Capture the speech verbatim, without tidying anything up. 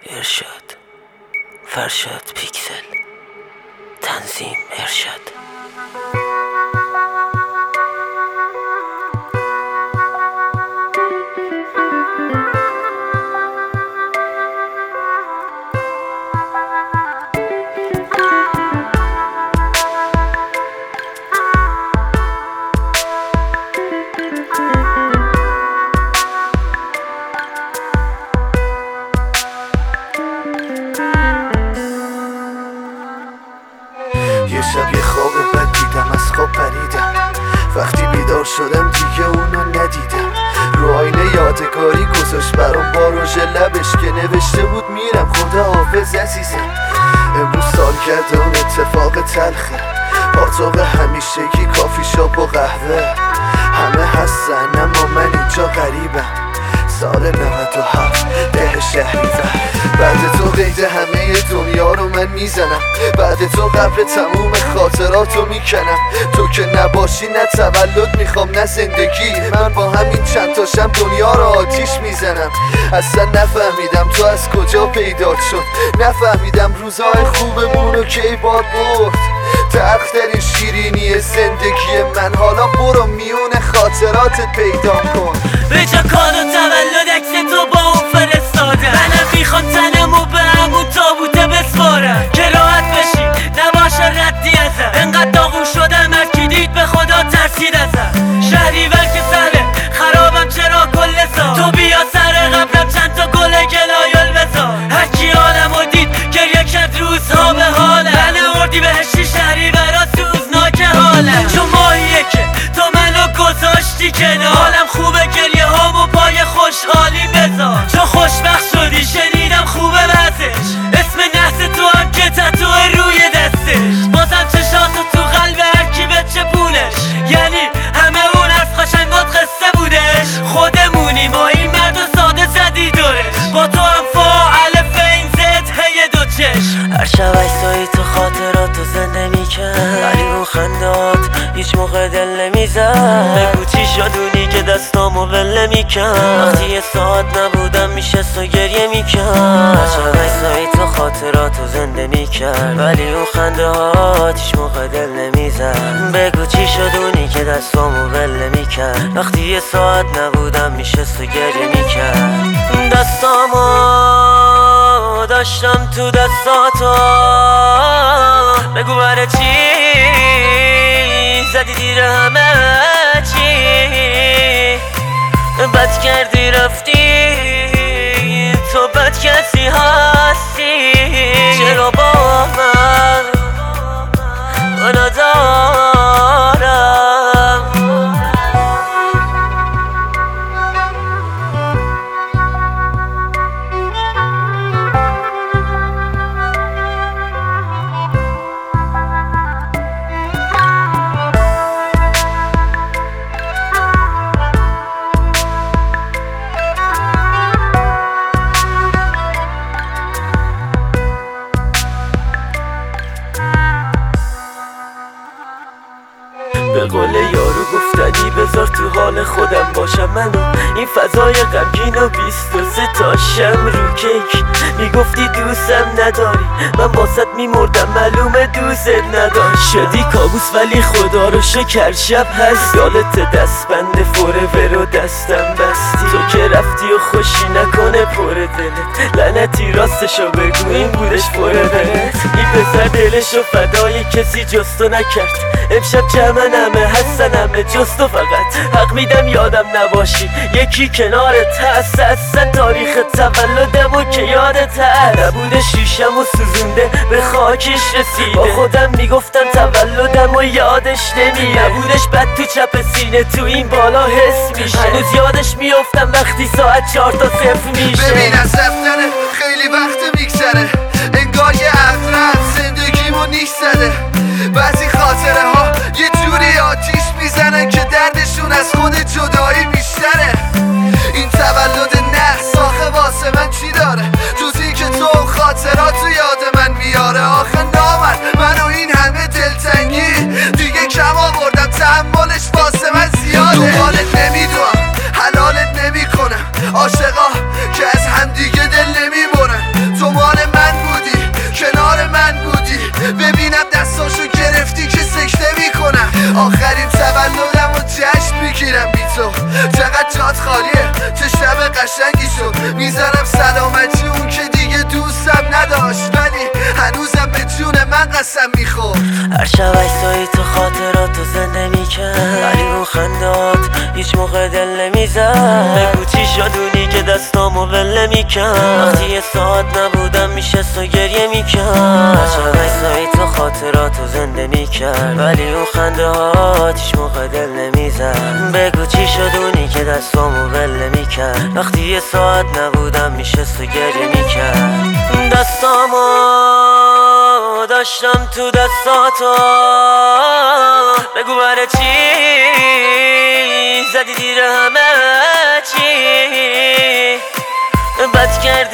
ارشاد فرشاد پیکسل تنظیم ارشاد. یه شب یه خواب بد دیدم، از خواب پریدم. وقتی بیدار شدم دیگه اونو ندیدم. رو آینه یادگاری گذاشت برام با رژ لبش که نوشته بود میرم خدا حافظ عزیزم. امروز سال کرده اون اتفاق تلخه، پاتوق همیشگی کافی شاپ و قهوه. همه هستن اما من اینجا غریبم. سال نود و هفت ده شهریور. بعد تو قید همه دنیا رو من میزنم. بعد تو قبر تموم خاطراتو میکنم. تو که نباشی نه تولد میخوام نه زندگی. من با همین چند تاشم دنیا رو آتیش میزنم. اصلا نفهمیدم تو از کجا پیدا شد. نفهمیدم روزای خوبمونو کی باد برد. تلخترین شیرینی زندگی من. حالا برو میون خاطراتت پیدا کن. به جا کادو تولد عکس تو با اون فرستادم. منم میخوام تنمو به همون تابوته بسپارم که راحت بشی نباشه ردی ازم. انقدر داغون شدم هرکی دید به خدا ترسید ازم. شهریور که سره خرابم چرا کل سال. تو بیا سر قبرم چند تا گل گلایل بذار. هرکی حالمو دید گریه کرد روزها به حالم. من اردی بهشتی شهریورا سوزناک حالم. چون ماهیه که تو منو گذاشتی کنار. حالم خوبه گریه هامو پای خوشحالی بذار. چون خوشبخت شدی شنیدم خوبه وزش. اسم نحس تو هم که تتوه روی دستش. بازم چشاتو تو قلب هرکی به چپونش. یعنی همه اون از قشنگات قصه بودش. خودمونی ما این مرد و ساده زدی دورش. با تو هم فاعل فین زد هی دو چشم. هر شب عکسایی تو خاطراتو زنده میکرد، ولی اون خندات هیچ موقع دل نمیزد. بگو چی شدونی که دستامو ول نمیکرد. وقتی یه ساعت نبودم میشست و گریه میکرد. هر شب عکسایی تو خاطراتو زنده میکرد، ولی اون خندات هیچ موقع دل نمیزد. بگو چی شدونی که دستامو ول نمیکرد. وقتی یه ساعت نبودم میشست و گریه میکرد. دستامو داشتم تو دستاتو. بگو برای چی زدی دیر همه چی. بد کردی رفتی تو بد کسی هستی. چرا با من منو دارم. به قول یارو گفتنی بذار تو حال خودم باشم. منو این فضای غمگین و بیست و سه تاشم رو کیک. میگفتی دوستم نداری من باست میمردم معلومه دوست نداری. شدی کابوس ولی خدا رو شکر شب هست. یادت دستبند فورور و دستم بستی. تو که رفتی و خوشی نکنه پر دلت. لعنتی راستشو بگو این بودش پر دلت. این پسر دلشو فدای کسی جستو نکرد. امشب جمعن همه هستن همه جز تو فقط. حق میدم یادم نباشی یکی کنارت هست. اصلا تاریخ تولدم و که یادت هست. نبوده شیشم و سوزونده به خاکش رسیده. با خودم میگفتم تولدم و یادش نمیاد. نبودش بد تو چپ سینه تو این بالا حس میشه. هنوز یادش میافتم وقتی ساعت چهار تا صفر میشه. ببین از رفتنه خیلی وقت میگذره. انگار یه عقرب زندگیمو نیش زده. بعضی خاطره ها یه جوری آتیش میزنن که دردشون از خود جدایی بیشتره. این تولد نحس آخه واسه من چی داره جزی که تو خاطراتو یاد من میاره. آخه نامن منو این همه دلتنگی دیگه کم آوردم. تحملش واسه من زیاده. دنبالت نمیدوام حلالت نمیکنم. عاشقا که از همدیگه دل نمیبرن. آخرین تولدم و جشن میگیرم بی تو. چقدر جات خالیه، چه شب قشنگی شد. میزنم سلامتی اون که دیگه دوستم نداشت، ولی هنوزم به جون من قسم میخورد. هر شب عکسایی تو خاطراتو زنده میکرد، ولی اون خندات هیچ موقع دل نمیزد. بگو چی شد اونی که دستامو ول نمیکرد، وقتی یه ساعت نبودم میشست و گریه میکرد. هر شب عکسایی تو خاطراتو زنده میکرد، ولی اون خندات هیچ موقع دل نمیزد. بگو چی شد اونی که دستامو ول نمیکرد، وقتی یه ساعت نبودم میشست و گریه میکرد. دستامو داشتم تو دستاتو، بگو برای چی زدی دیر همه چی. بد کردی